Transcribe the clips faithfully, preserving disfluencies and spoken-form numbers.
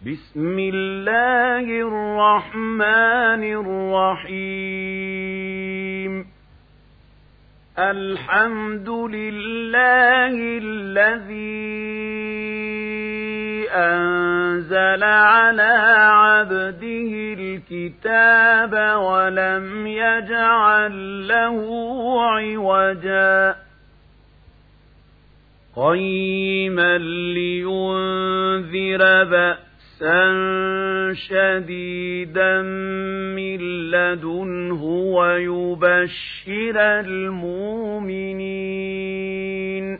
بسم الله الرحمن الرحيم الحمد لله الذي أنزل على عبده الكتاب ولم يجعل له عوجا قيما لينذر بأسا شديدا من لدنه ويبشر المؤمنين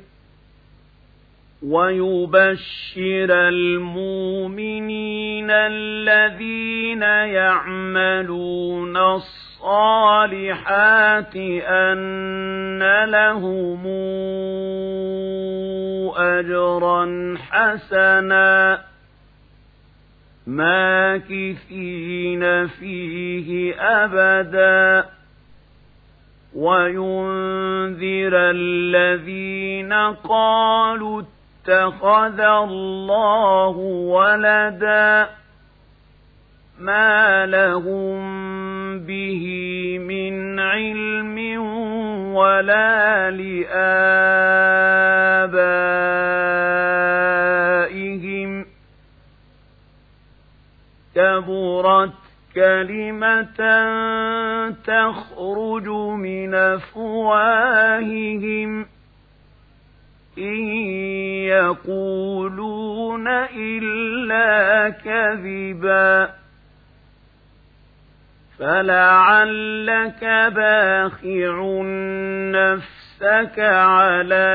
ويبشر المؤمنين الذين يعملون الصالحات أن لهم أجرا حسنا ماكثين فيه أبدا وينذر الذين قالوا اتخذ الله ولدا ما لهم به من علم ولا لآبائهم كبرت كلمة تخرج من أفواههم إن يقولون إلا كذبا فلعلك باخع نفسك على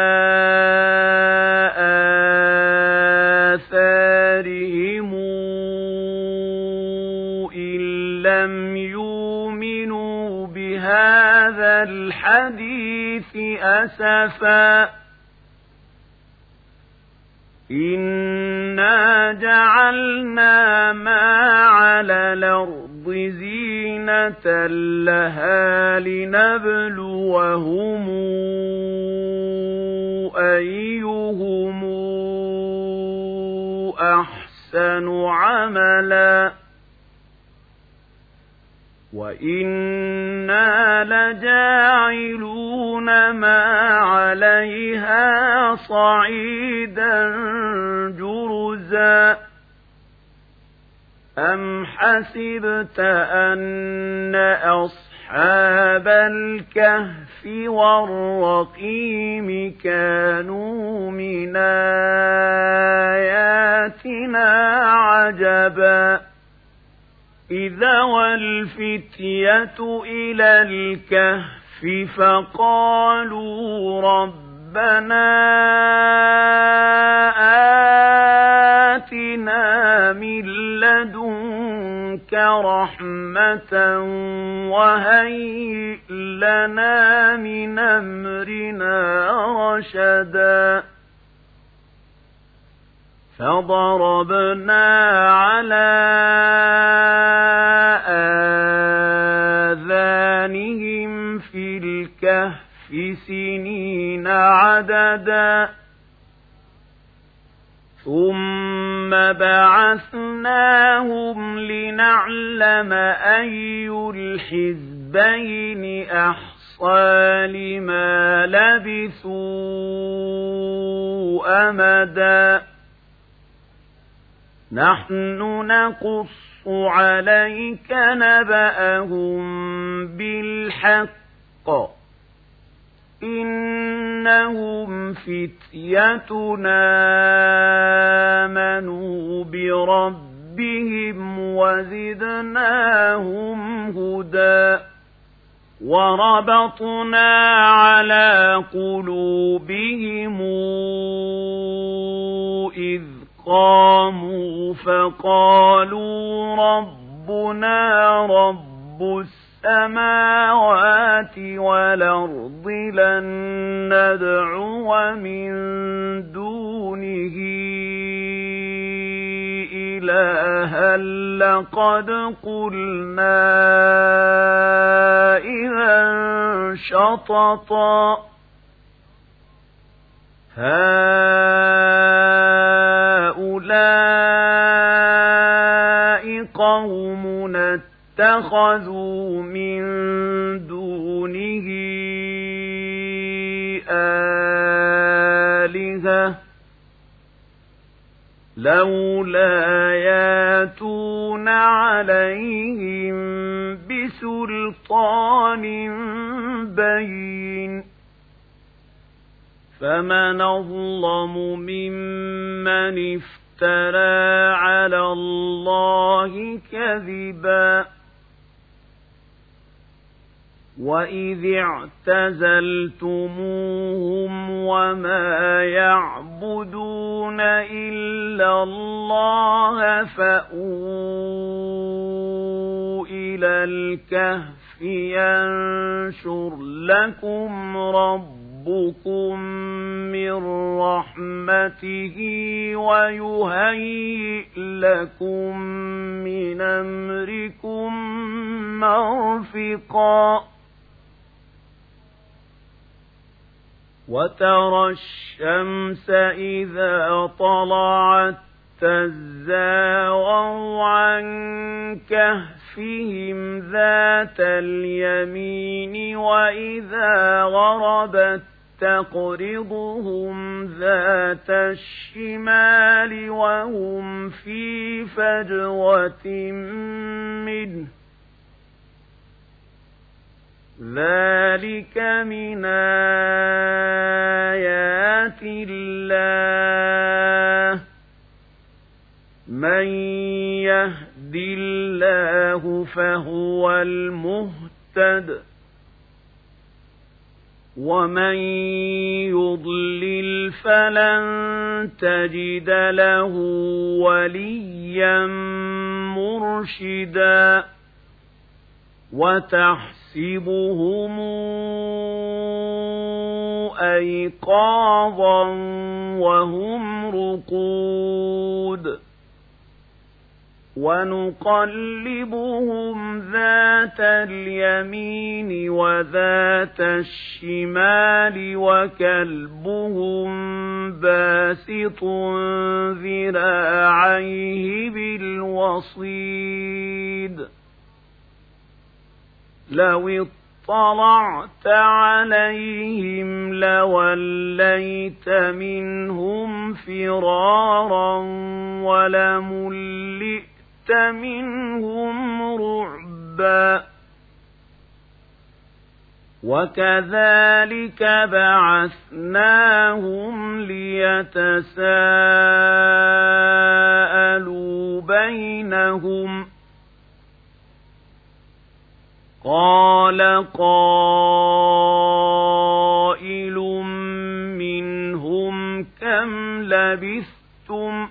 آثارهم إن لم يؤمنوا بهذا الحديث أسفا إنا جعلنا ما على الأرض زينة لها لنبلوهم أيهم أحسن عملا وإنا لجاعلون ما عليها صعيدا جرزا أم حسبت أن أصحاب الكهف والرقيم كانوا من آياتنا عجبا إذا والفتية إلى الكهف فقالوا ربنا آتنا من لدنك رحمة وهيئ لنا من أمرنا رشدا فضربنا على آذانهم في الكهف سنين عددا ثم بعثناهم لنعلم أي الحزبين أحصى لما لبثوا أمدا نحن نقص عليك نبأهم بالحق إنهم فتيتنا آمنوا بربهم وزدناهم هدى وربطنا على قلوبهم إذ قاموا فقالوا ربنا رب السماوات والأرض لن ندعو من دونه إلها لقد قلنا إذا شططا هؤلاء اتخذوا من دونه آلهة لولا ياتون عليهم بسلطان بين فمن أظلم ممن افترى على الله كذبا وإذ اعتزلتموهم وما يعبدون إلا الله فأووا إلى الكهف ينشر لكم ربكم من رحمته ويهيئ لكم من أمركم مرفقا وترى الشمس إذا طلعت تزاور عن كهفهم ذات اليمين وإذا غربت تقرضهم ذات الشمال وهم في فجوة منه ذلك من آيات الله من يهد الله فهو المهتد ومن يضلل فلن تجد له وليا مرشدا وتحسبهم أيقاظا وهم رقود ونقلبهم ذات اليمين وذات الشمال وكلبهم باسط ذراعيه بالوصيد لو اطلعت عليهم لوليت منهم فرارا ولملئت منهم رعبا وكذلك بعثناهم ليتساءلوا بينهم قال قائل منهم كم لبثتم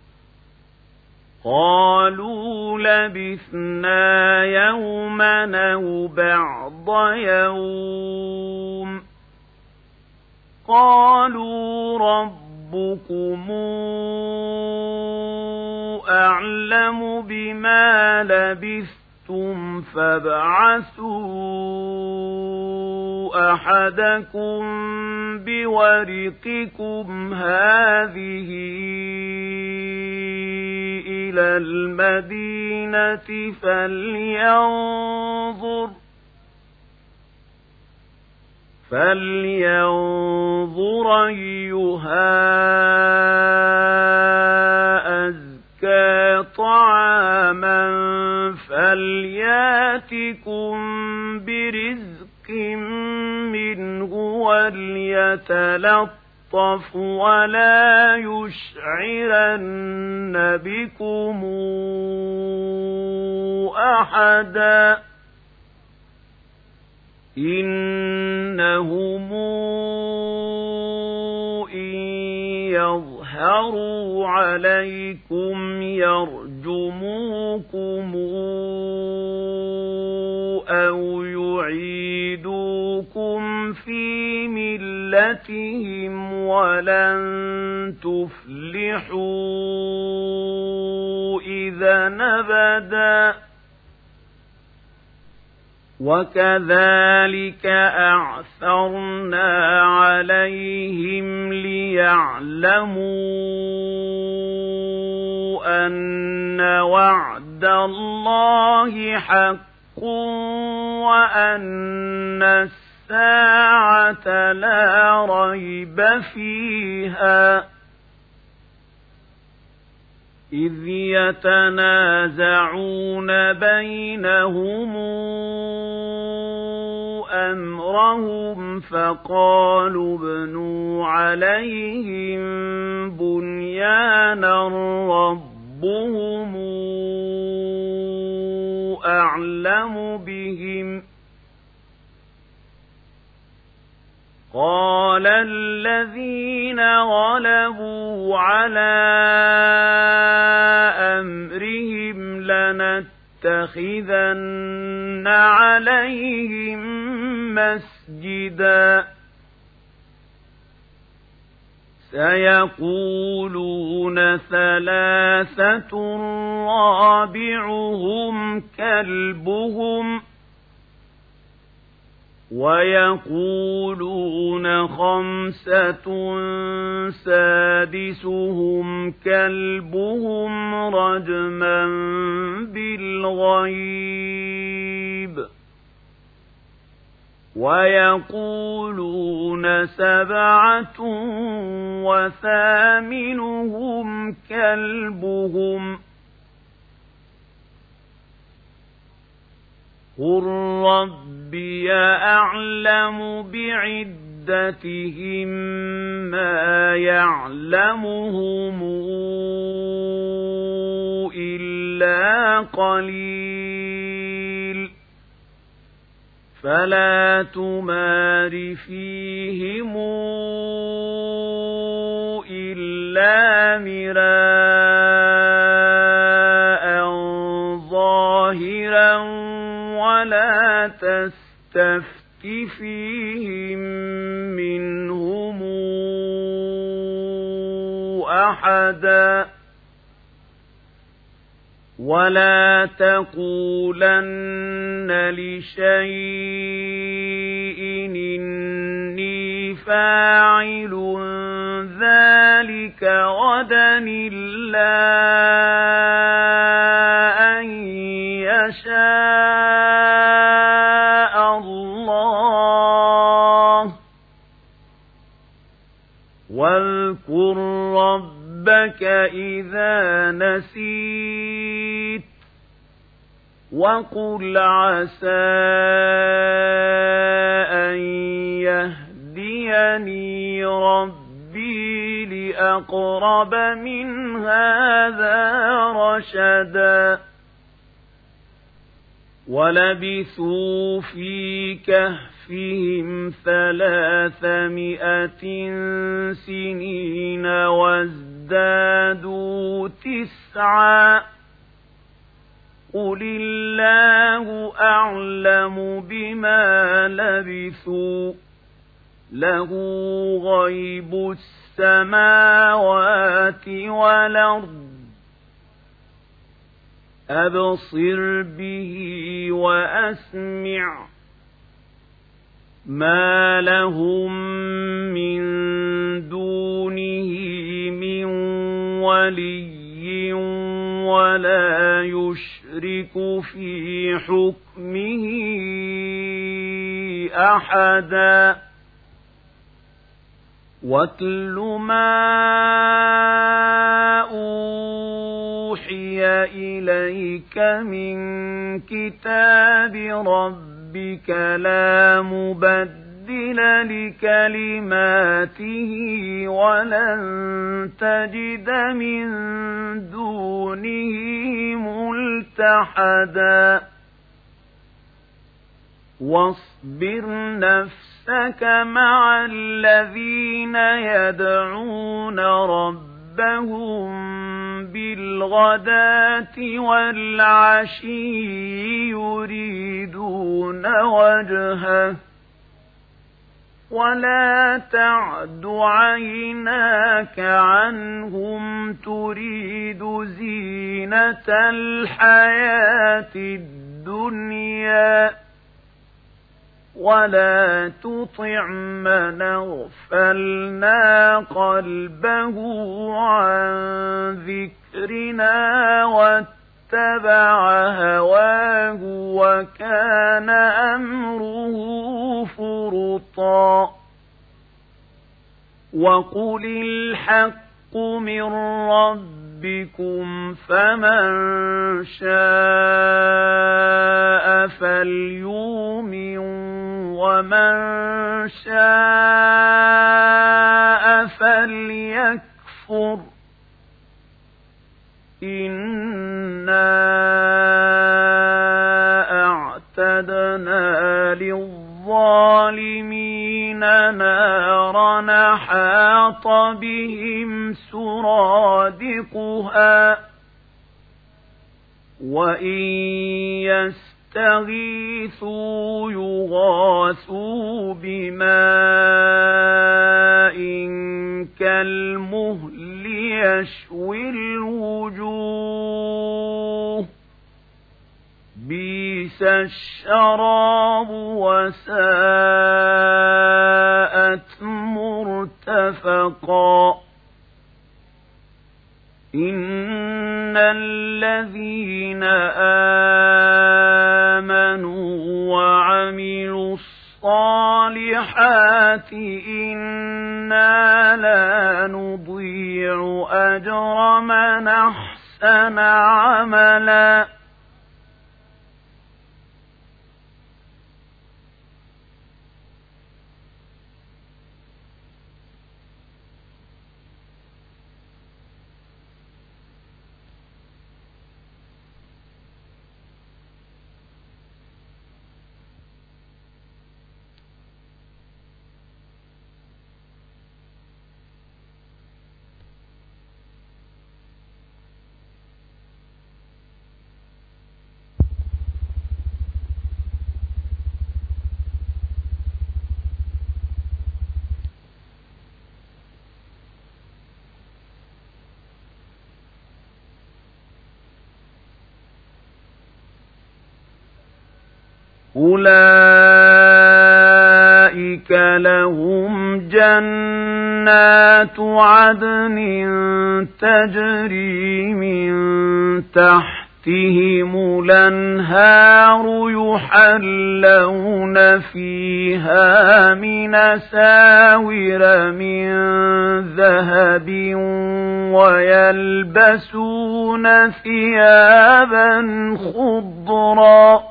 قالوا لبثنا يوما أو بعض يوم قالوا ربكم أعلم بما لبثتم فابعثوا أحدكم بورقكم هذه إلى المدينة فلينظر فلينظر أيها أزكى طعاما فلياتكم برزق منه وليتلطف ولا يشعرن بكم أحدا إنهم إن يظهروا عليكم يرجموكم أو يعيدوكم في ملتهم ولن تفلحوا إذا أبدا وكذلك أعثرنا عليهم ليعلموا أن وعد وعد الله حق وأن الساعة لا ريب فيها إذ يتنازعون بينهم أمرهم فقالوا ابنوا عليهم بنيانا ربهم أعلم بهم قال الذين غلبوا على أمرهم لنتخذن عليهم مسجدا سيقولون ثلاثة رابعهم كلبهم ويقولون خمسة سادسهم كلبهم رجما بالغيب ويقولون سبعة وثامنهم كلبهم قل ربي أعلم بعدتهم ما يعلمهم إلا قليل فلا تمار فيهم إلا مراء ظاهرا ولا تستفت فيهم منهم أحدا ولا تقولن لشيء إني فاعل ذلك غدا إلا أن يشاء الله واذكر ربك إذا نسيت وقل عسى أن يهديني ربي لأقرب من هذا رشدا ولبثوا في كهفهم ثلاثمائة سنين وازدادوا تسعا قل الله أعلم بما لبثوا له غيب السماوات والأرض أبصر به وأسمع ما لهم من دونه من ولي ولا يشرك في حكمه أحدا واتل ما أوحي إليك من كتاب ربك لا مبدل لكلماته ولن تجد من دونه ملتحدا واصبر نفسك مع الذين يدعون ربهم بالغداة والعشي يريدون وجهه ولا تعد عيناك عنهم تريد زينة الحياة الدنيا ولا تطع من اغفلنا قلبه عن ذكرنا واتبع هواه وكان أمره فرطا وقل الحق من ربكم فمن شاء فليؤمن ومن شاء فليكفر إنا أعتدنا للظالمين نارا حاط بهم سرادقها وإن يستغيثوا يغاثوا بماء كالمهل يشوي الوجوه بئس الشراب وساءت مرتفقا إن الذين آمنوا وعملوا الصالحات إنا لا نضيع أجر من أحسن عملا أولئك لهم جنات عدن تجري من تحتهم الأنهار يحلون فيها من أساور من ذهب ويلبسون ثيابا خضرا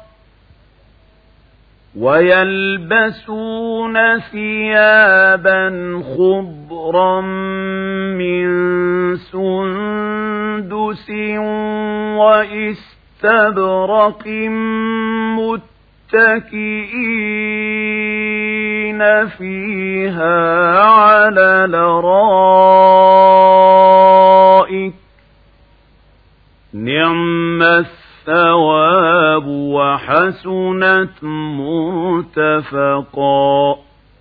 ويلبسون ثيابا خضرا من سندس واستبرق متكئين فيها على الأرائك نعم الثواب وحسنت مرتفقا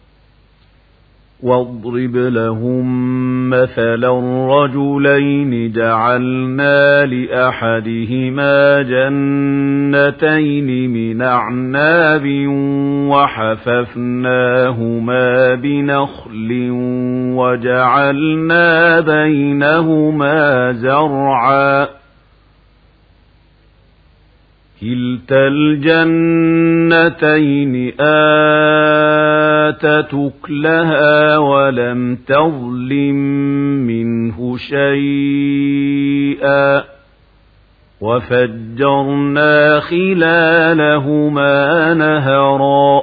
واضرب لهم مثلا رجلين جعلنا لأحدهما جنتين من أعناب وحففناهما بنخل وجعلنا بينهما زرعا كلتا الجنتين آتت أكلها ولم تظلم منه شيئا وفجرنا خلالهما نهرا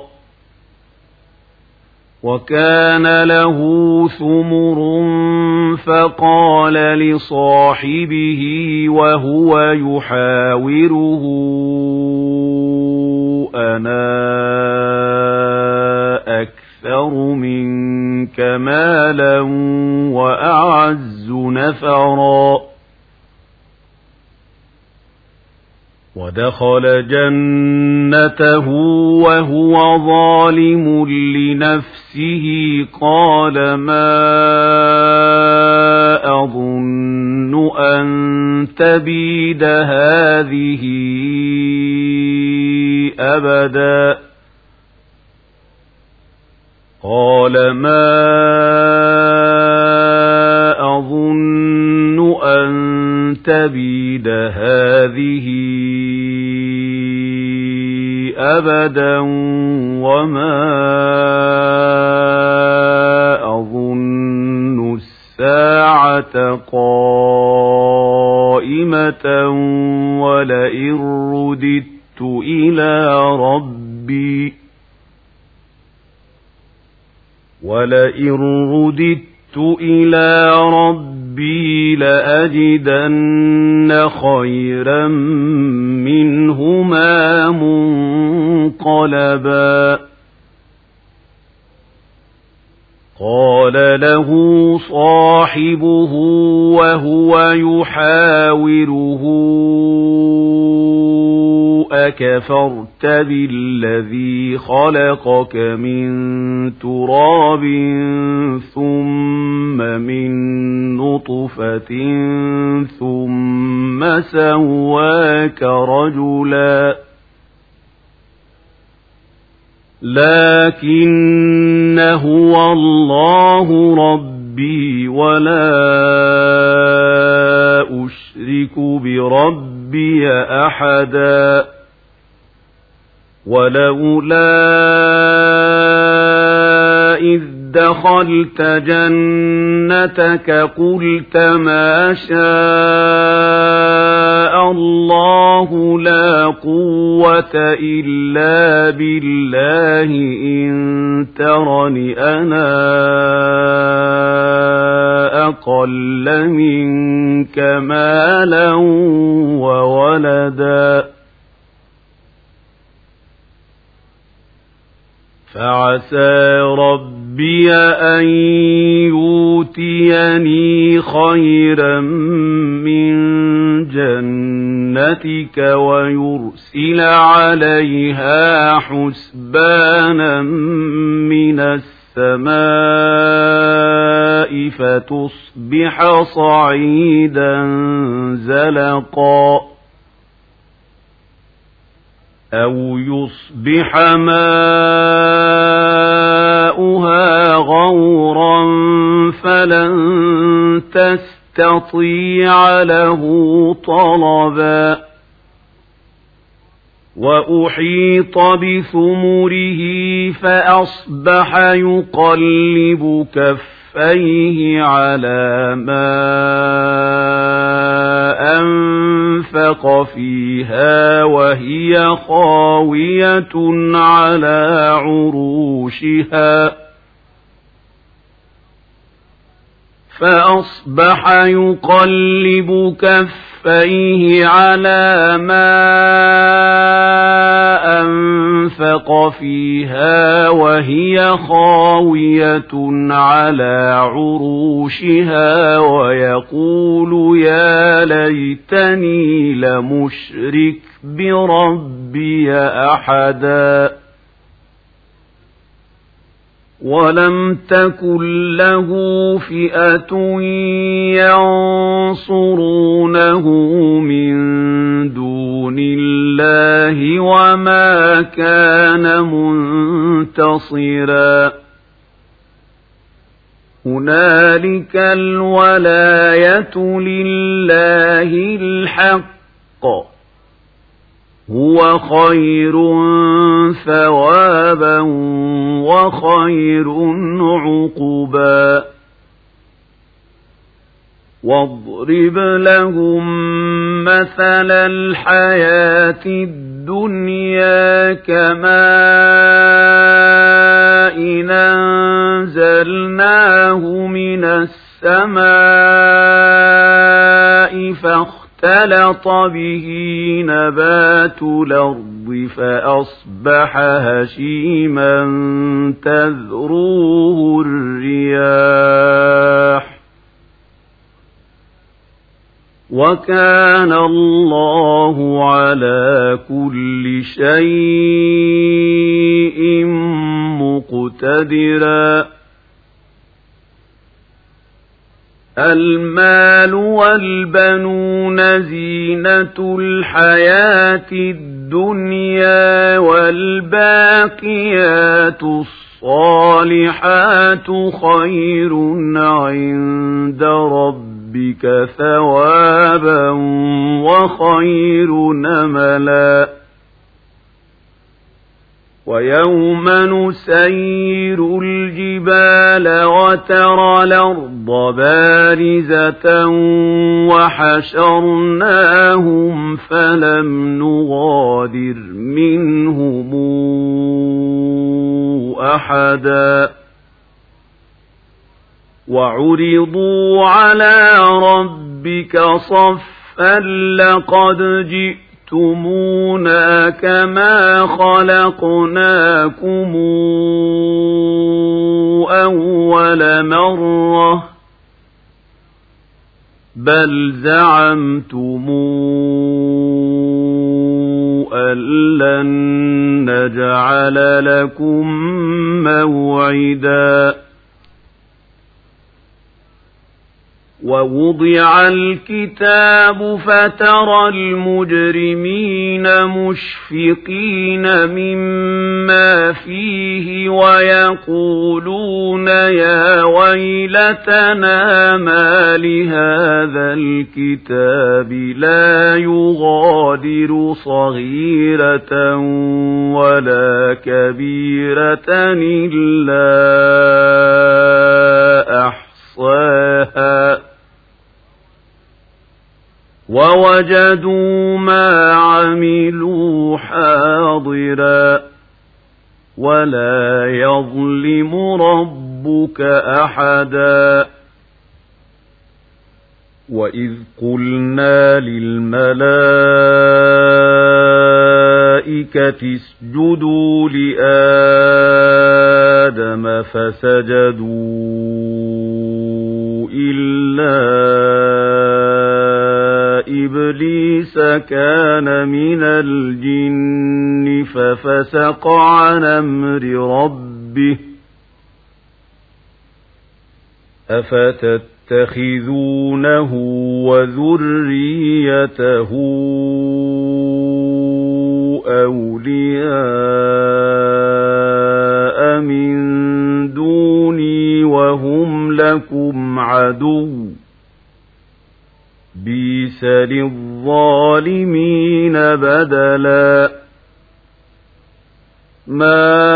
وكان له ثمر فقال لصاحبه وهو يحاوره أنا أكثر منك مالا وأعز نفرا ودخل جنته وهو ظالم لنفسه قال ما أظن أن تبيد هذه أبدا قال ما أظن أن تبيد هذه أبدا وما أظن الساعة قائمة ولئن رددت إلى ربي ولئن رددت إلى ربي لأجدن خيرا منهما منقلبا قال له صاحبه وهو يحاوره أكفرت بالذي خلقك من تراب ثم من نطفة ثم سواك رجلا لكن هو الله ربي ولا أشرك بربي أحدا ولولا إذ دخلت جنتك قلت ما شاء الله لا قوة إلا بالله إن ترني أنا أقل منك مالا وولدا فعسى ربي أن يؤتيني خيرا من جنتك ويرسل عليها حسبانا من السماء فتصبح صعيدا زلقا أو يصبح ماؤها غورا فلن تستطيع له طلبا وأحيط بثمره فأصبح يقلب كفيه على ما أنفق فيها وهي خاوية على عروشها فأصبح يقلب كفيه على ما أنفق فيها وهي خاوية على عروشها ويقول يا ليتني لمشرك بربي أحدا ولم تكن له فئة ينصرونه من دون الله وما كان منتصرا هنالك الولاية لله الحق هو خير ثوابا وخير عقبا واضرب لهم مثل الحياة الدنيا كماء أنزلناه من السماء فاختلط اختلط به نبات الأرض فأصبح هشيما تذروه الرياح وكان الله على كل شيء مقتدرا المال والبنون زينة الحياة الدنيا والباقيات الصالحات خير عند ربك ربك ثوابا وخير نملا ويوم نسير الجبال وترى الأرض بارزة وحشرناهم فلم نغادر منهم أحدا وعرضوا على ربك صفا لقد جئتمونا كما خلقناكم أول مرة بل زعمتم أن لن نجعل لكم موعدا ووضع الكتاب فترى المجرمين مشفقين مما فيه ويقولون يا ويلتنا ما لهذا الكتاب لا يغادر صغيرة ولا كبيرة إلا أحصاها ووجدوا ما عملوا حاضرا ولا يظلم ربك أحدا وإذ قلنا للملائكة اسجدوا لآدم فسجدوا إلا إبليس كان من الجن ففسق عن أمر ربه أفتتخذونه وذريته أولياء من دوني وهم لكم عدو بئس للظالمين بدلا ما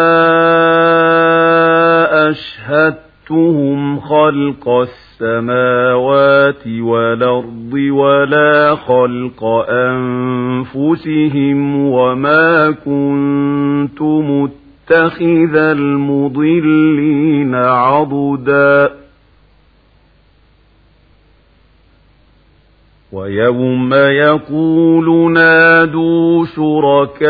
أشهدتهم خلق السماوات والأرض ولا خلق أنفسهم وما كنت متخذ المضلين عضدا ويوم يقول نادوا شركائي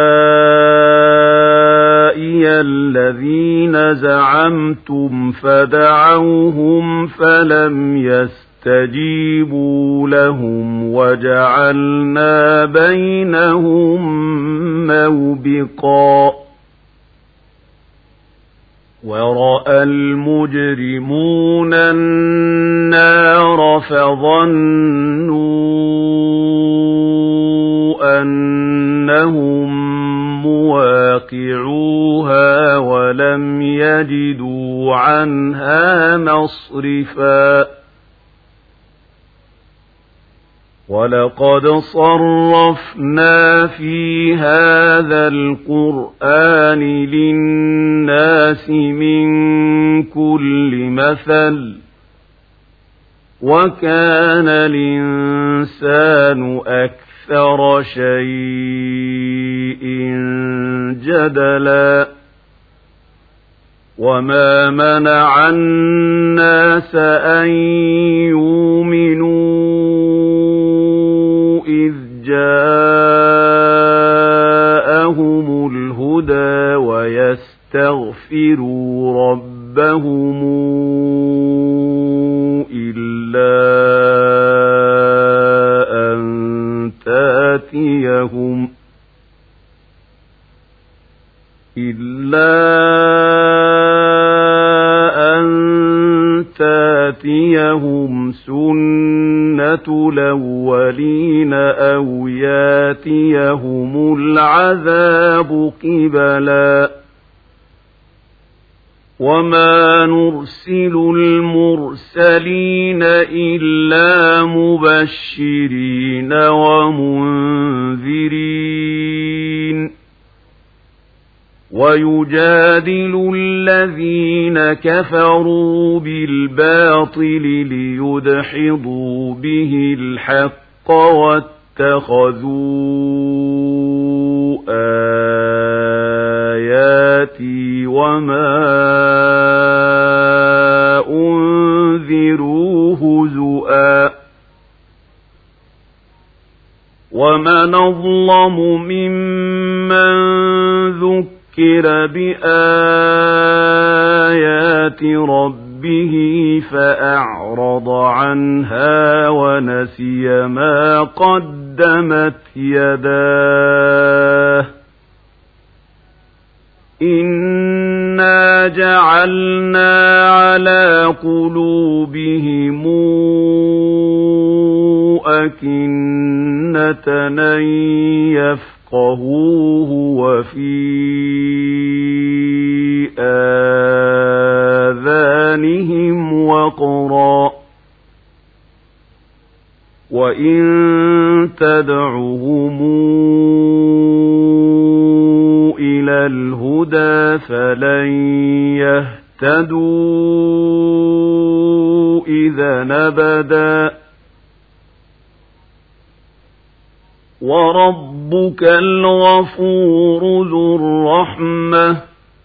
الذين زعمتم فدعوهم فلم يستجيبوا لهم وجعلنا بينهم موبقا ورأى المجرمون النار فظنوا أنهم مواقعوها ولم يجدوا عنها مصرفا ولقد صرفنا في هذا القرآن للناس من كل مثل وكان الإنسان أكثر شيء جدلا وما منع الناس أن يؤمنوا إذ جاءهم الهدى ويستغفروا ربهم إلا أن تأتيهم إلا أن تأتيهم سنة الأولين أو يأتيهم العذاب قبلا وما نرسل المرسلين إلا مبشرين ومنذرين ويجادل الذين كفروا بالباطل ليدحضوا به الحق واتخذوا آياتي وما أنذروا هزؤا ومن أظلم ممن ذكر بآيات ربه فأعرض عنها ونسي ما قدمت يداه إنا جعلنا على قلوبهم أكنة أن يفقهوه وفي آذانهم وقرا وإن تدعهم إلى الهدى فلن يهتدوا إذا أبدا وربك الغفور ذو الرحمة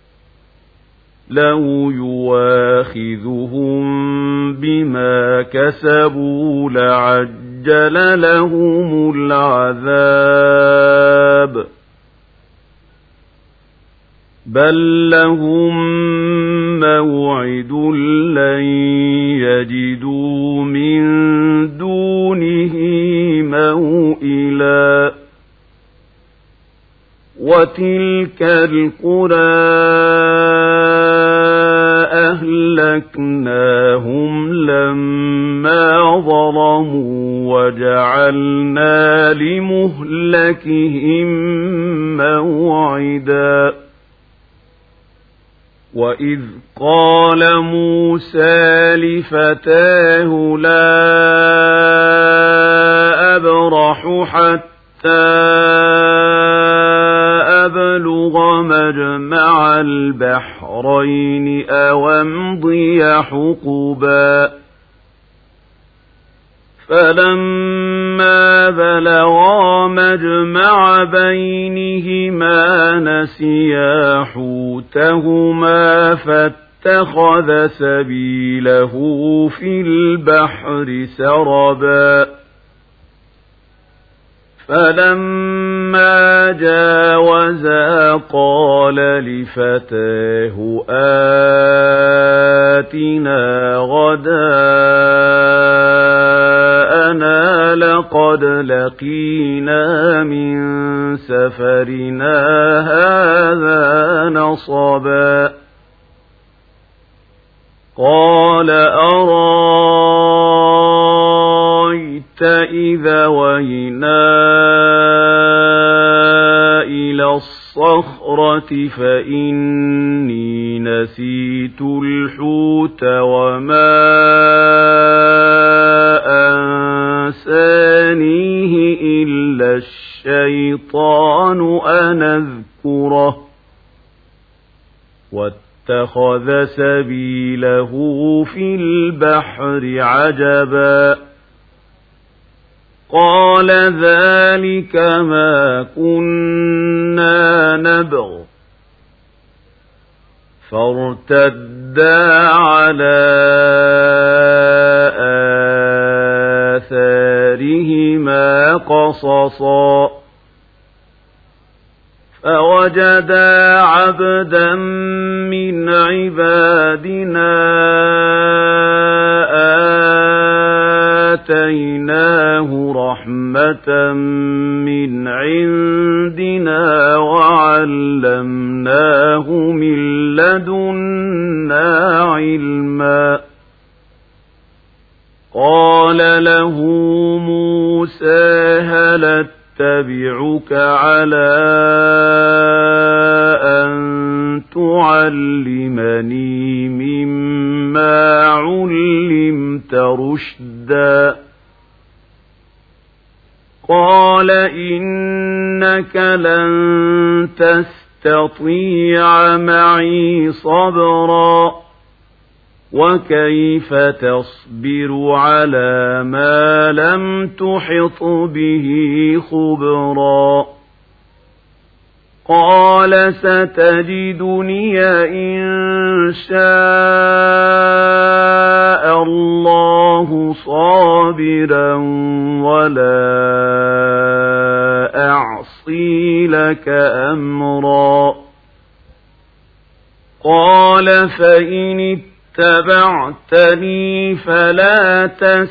لو يواخذهم بما كسبوا لعجل لهم العذاب بل لهم موعد لن يجدوا من دونه موئلا وتلك القرى أهلكناهم لما ظلموا وجعلنا لمهلكهم موعدا وإذ قال موسى لفتاه لا أبرح حتى أبلغ مجمع البحرين أو أمضي حقبا فلما بلغا مجمع بينهما نسيا حوتهما فاتخذ سبيله في البحر سربا فلما جاوزا قال لفتاه آتنا غداءنا لقد لقينا من سفرنا هذا نصبا قال أرأيت إذا وينا إلى الصخرة فإني نسيت الحوت وما أنسانيه إلا الشيطان أن أذكره واتخذ سبيله في البحر عجبا قال ذلك ما كنا نبغ فارتدا على آثارهما قصصا فوجدا عبدا من عبادنا آتيناه رحمة من عندنا وعلمناه من لدنا علما قال له موسى هل أتبعك على أن تعلمني مما علمت رشدا قال إنك لن تستطيع معي صبرا وكيف تصبر على ما لم تحط به خبرا قال ستجدني إن شاء الله صابرا ولا أعصي لك أمرا قال فإن اتبعتني فلا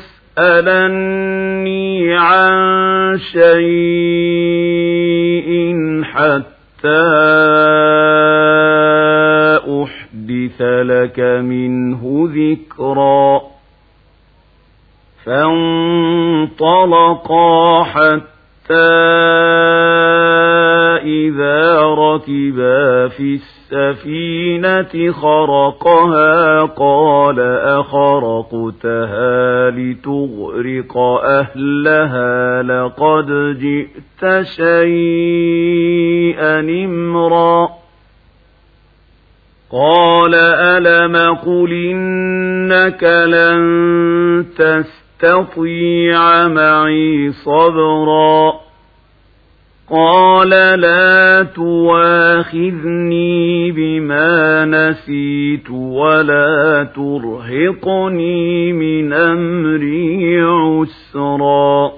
تسألني عن شيء حتى أحدث لك منه ذكرا فانطلقا حتى إذا ركبا في السفينة خرقها قال أخرقتها لتغرق أهلها لقد جئت شيئا إمرا قال ألم قل إنك لن تستطيع معي صبرا قال لا تواخذني بما نسيت ولا ترهقني من أمري عسرا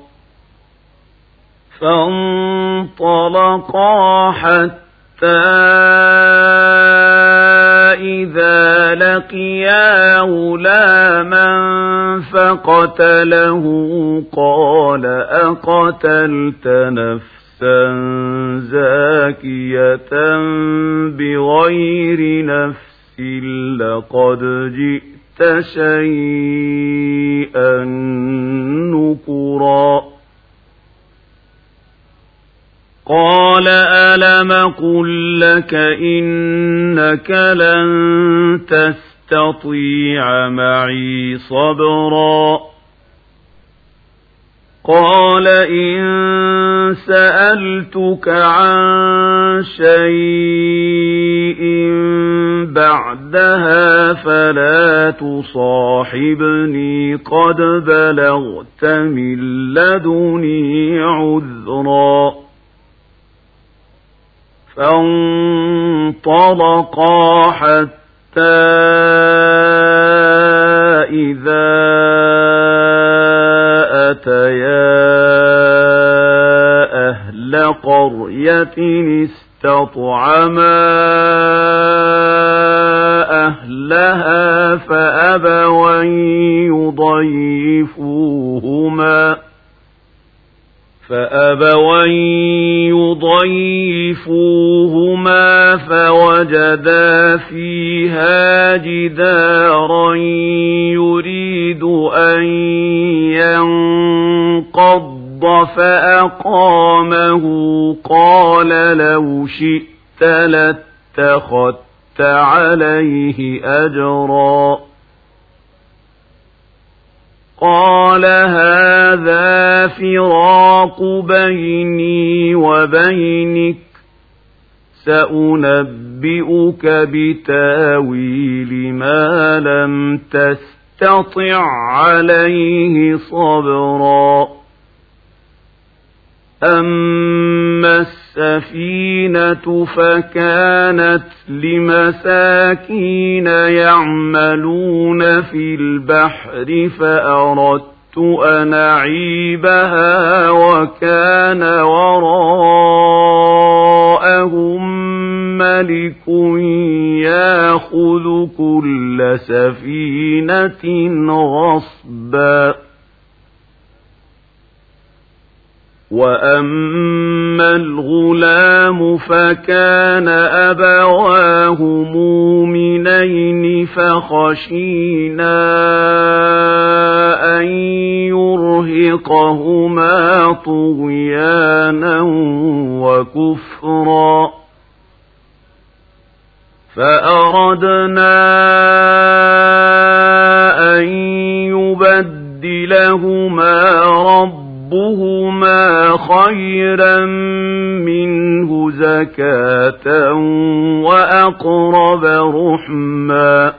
فانطلقا حتى إذا لقيا غلاما فقتله قال أقتلت نفسا زاكية بغير نفس لقد جئت شيئا نكرا قال ألم قل لك إنك لن تستطيع معي صبرا قال إن سألتك عن شيء بعدها فلا تصاحبني قد بلغت من لدني عذرا فانطلقا حتى إذا أتيا أهل قرية استطعما أهلها فأبوا يضيفوهما فأبوا يضيفوهما فوجدا فيها جدارا يريد أن ينقض فأقامه قال لو شئت لاتخذت عليه أجرا قال هذا فراق بيني وبينك سأنبئك بتاويل ما لم تستطع عليه صبرا أما السفينة فكانت لمساكين يعملون في البحر فأردت أن أعيبها وكان وراءهم ملك يأخذ كل سفينة غصبا وأما الغلام فكان أبواه مؤمنين فخشينا أن يرهقهما طغيانا وكفرا فأردنا أن يبدلهما ربهما خيرا منه زكاة وأقرب رحما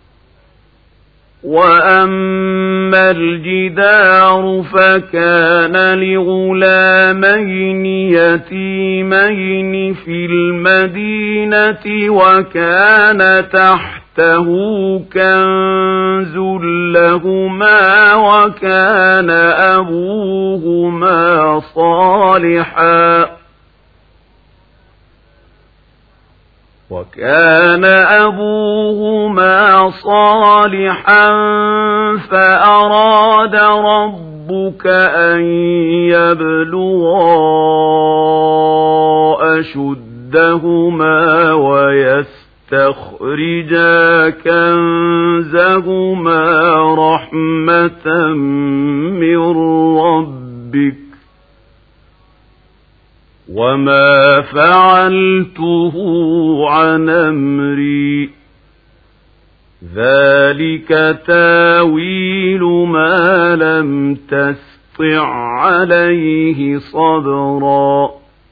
وأما الجدار فكان لغلامين يتيمين في المدينة وكان تحته كنز لهما وكان أبوهما صالحا وكان أبوهما صالحا فأراد ربك أن يبلغا أشدهما ويستخرجا كنزهما رحمة من ربك وما فعلته عن أمري ذلك تاويل ما لم تسطع عليه صبرا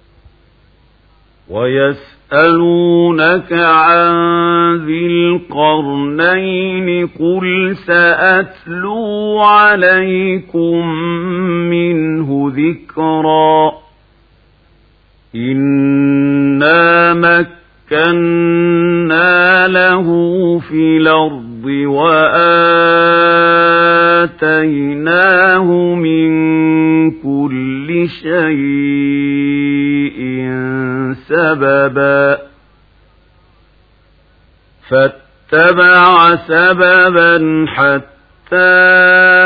ويسألونك عن ذي القرنين قل سأتلو عليكم منه ذكرا إنا مكنا له في الأرض وآتيناه من كل شيء سببا فاتبع سببا حتى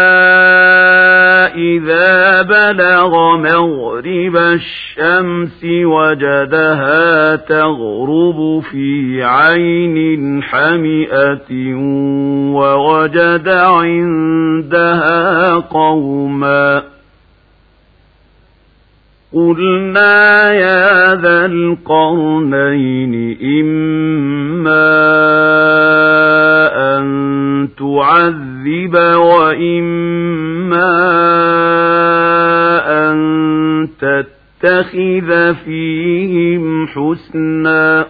إذا بلغ مغرب الشمس وجدها تغرب في عين حمئة ووجد عندها قوما قلنا يا ذا القرنين إما أن تعذب وإما أن تتخذ فيهم حسنا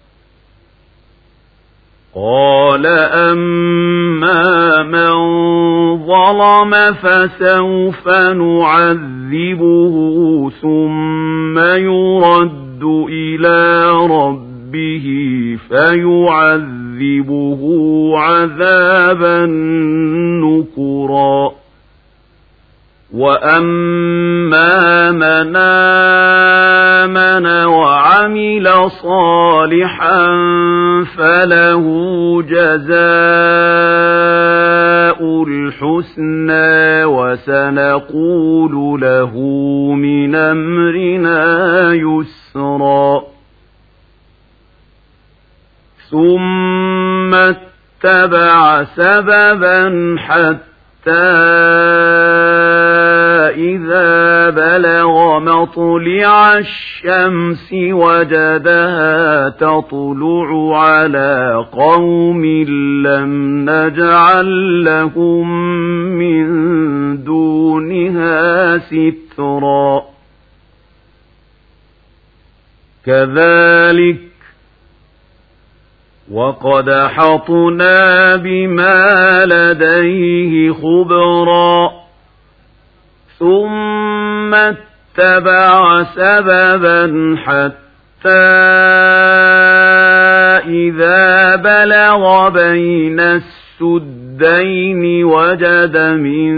قال أما من ظلم فسوف نعذبه ثم يرد إلى ربه فيعذبه عذابا نكرا وأما من آمن وعمل صالحا فله جزاء الحسنى وسنقول له من أمرنا يسرا ثم اتبع سببا حتى إذا بلغ مطلع الشمس وجدها تطلع على قوم لم نجعل لهم من دونها سترا كذلك وقد حطنا بما لديه خبرا ثم اتبع سببا حتى إذا بلغ بين السدين وجد من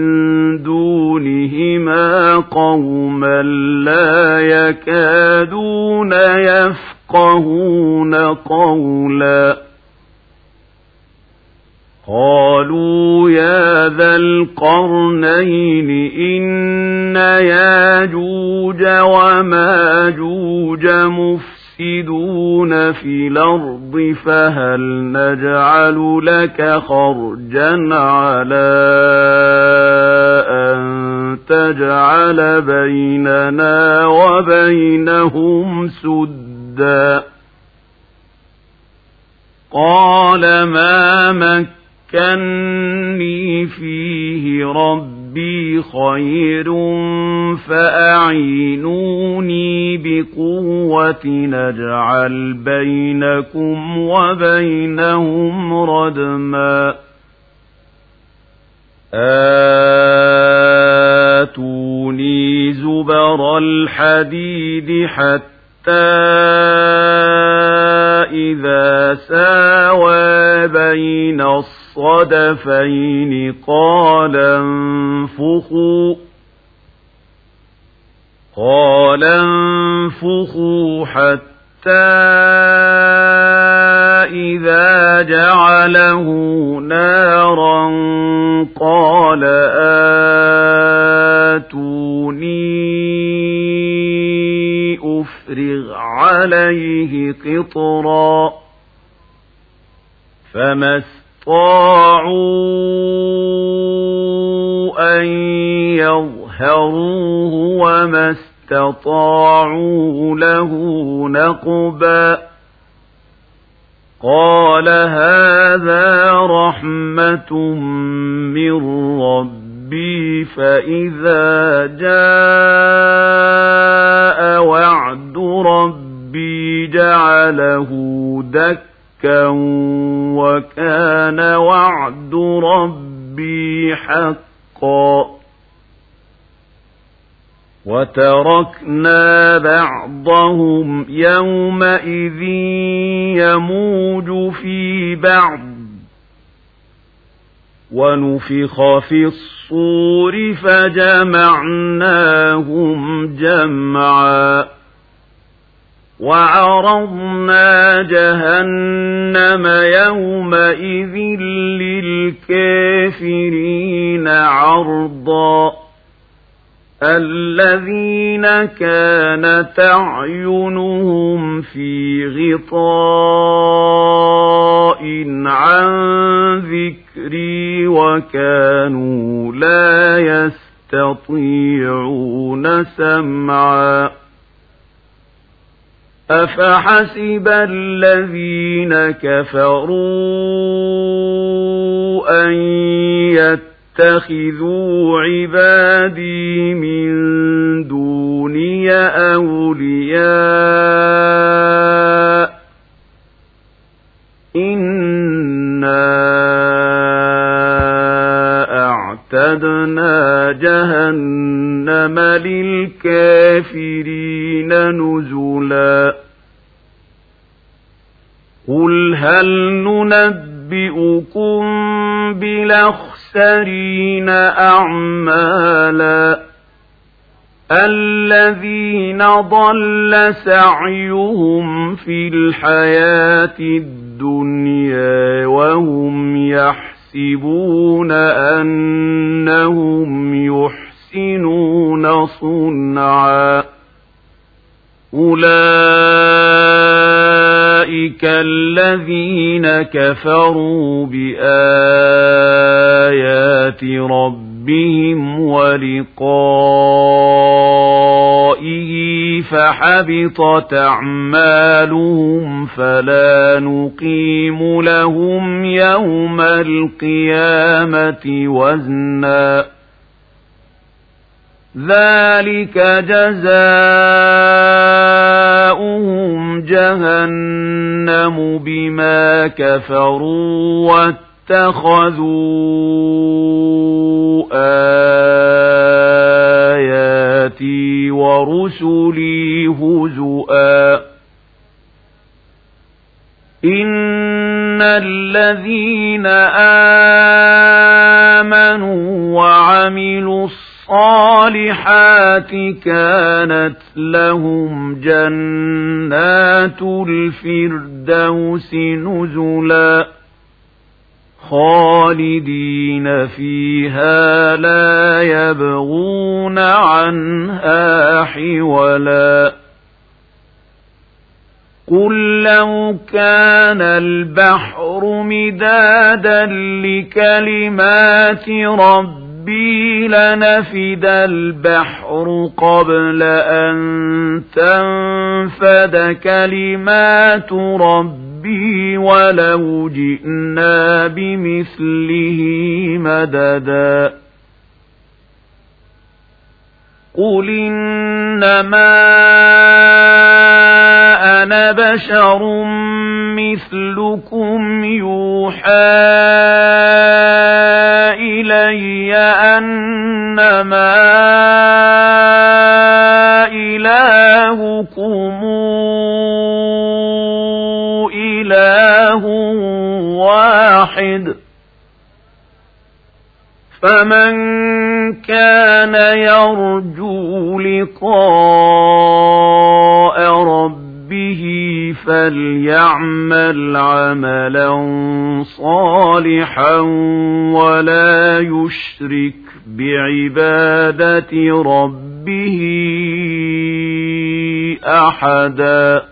دونهما قوما لا يكادون يفقهون قولا قالوا يا ذا القرنين إن ياجوج وماجوج مفسدون في الأرض فهل نجعل لك خرجا على أن تجعل بيننا وبينهم سدا قال ما مكني فيه ربي خير فأعينوني بقوة نجعل بينكم وبينهم ردما آتوني زبر الحديد حتى إذا ساوى بين الصدفين قال انفخوا قال انفخوا حتى إذا جعله نارا قال آتوني أفرغ عليه قطرا فما استطاعوا أن يظهروه وما استطاعوا له نقبا قال هذا رحمة من ربي فإذا جاء وعد ربي جعله دكا وكان وعد ربي حقا وتركنا بعضهم يومئذ يموج في بعض ونفخ في الصور فجمعناهم جمعا وعرضنا جهنم يومئذ للكافرين عرضا الذين كانت أعينهم في غطاء عن ذكري وكانوا لا يستطيعون سمعا أفحسب الذين كفروا أن يتقوا اتخذوا عبادي من دوني أولياء إنا أعتدنا جهنم للكافرين نزلا قل هل ننبئكم بالأخسرين أعمالا الذين ضل سعيهم في الحياة الدنيا وهم يحسبون أنهم يحسنون صنعا أولئك الذين كفروا بآيات ربهم ولقائه فحبطت أعمالهم فلا نقيم لهم يوم القيامة وزنا ذلك جزاؤهم جهنم بما كفروا واتخذوا آياتي ورسلي هزؤا إن الذين آمنوا وعملوا الصالحات كانت لهم جنات الفردوس نزلا خالدين فيها لا يبغون عنها حولا قل لو كان البحر مدادا لكلمات ربي ربي لنفد البحر قبل أن تنفد كلمات ربي ربي ولو جئنا بمثله مددا قل إنما أنا بشر مثلكم يوحى إلي أنما إلهكم إله واحد فمن كان يرجو لقاء ربه فليعمل عملا صالحا ولا يشرك بعبادة ربه أحدا.